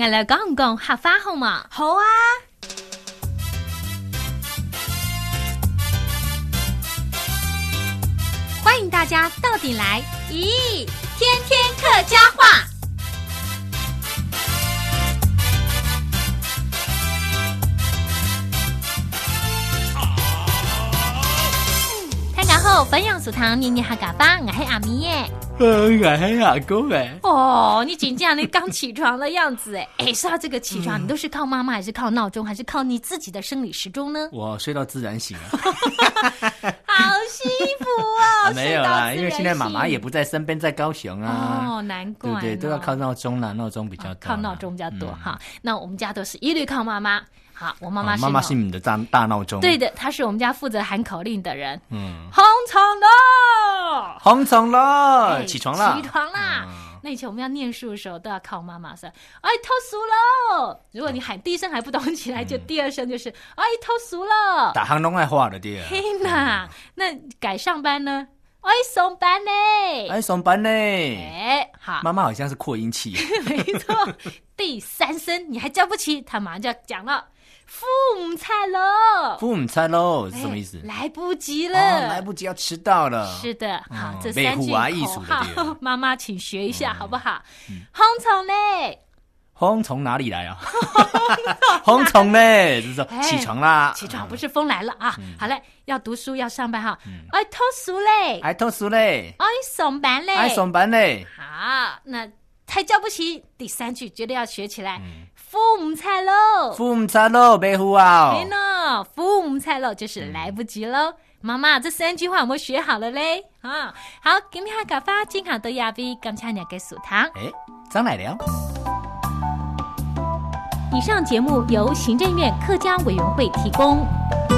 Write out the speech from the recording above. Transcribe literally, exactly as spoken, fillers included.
我來講講客家好嘛？ 好啊。 歡迎大家到底來，咦，天天客家話。大家好，分享屬堂年年客家話，我係阿咪耶。 呃，我係阿公誒。 哦，你真正你剛起床的樣子誒。誒，說到這個起床，嗯、你都是靠媽媽，還是靠鬧鐘，還是靠你自己的生理時鐘呢？ 我睡到自然醒了。 好幸福哦！ 啊、沒有啦，因為現在媽媽也不在身邊，在高雄啊。 哦，難怪、哦。 對對，都要靠鬧鐘啦，鬧鐘比較多、啊哦。 靠鬧鐘比較多、嗯、哈。那我們家都是一律靠媽媽。好，我媽媽是、哦、 媽媽是你的大大鬧鐘。 對的，她是我們家負責喊口令的人。 嗯。 紅蟲了， 紅蟲了，起床了， 起床啦。嗯、那以前我們要念書的時候，都要靠媽媽說：“哎，偷書了。”如果你喊第一聲還不懂起來，就第二聲就是：“哎，偷書了。” 打行攏愛畫的對。 嘿呐，那改上班呢？哎，上班呢？ 哎，上班呢？ 哎，好。 媽媽好像是擴音器。 沒錯，第三聲你還叫不起，他馬上就要講了。父母菜嘍， 父母菜嘍是什麼意思？ 來不及了、 哦，來不及要遲到了。 是的，好， 哦、 這三句口號，媽媽請學一下，嗯、好不好？紅蟲嘞， 紅蟲哪裡來啊？紅蟲嘞，就是說起床啦， 起床不是風來了啊！ 嗯、 好嘞，要讀書要上班哈， 嗯、 哎，讀書嘞， 哎，讀書嘞， 哎，上班嘞， 哎，上班嘞。 好，那太叫不起，第三句絕對要學起來。 嗯父母菜嘍， 父母菜嘍，白虎啊！ 沒呢，父母菜嘍就是來不及嘍。媽媽，這三句話有冇學好了嘞？啊，好，今天客家話正好到亞比，感謝你嘅屬堂。 哎，張來了。 以上節目由行政院客家委員會提供。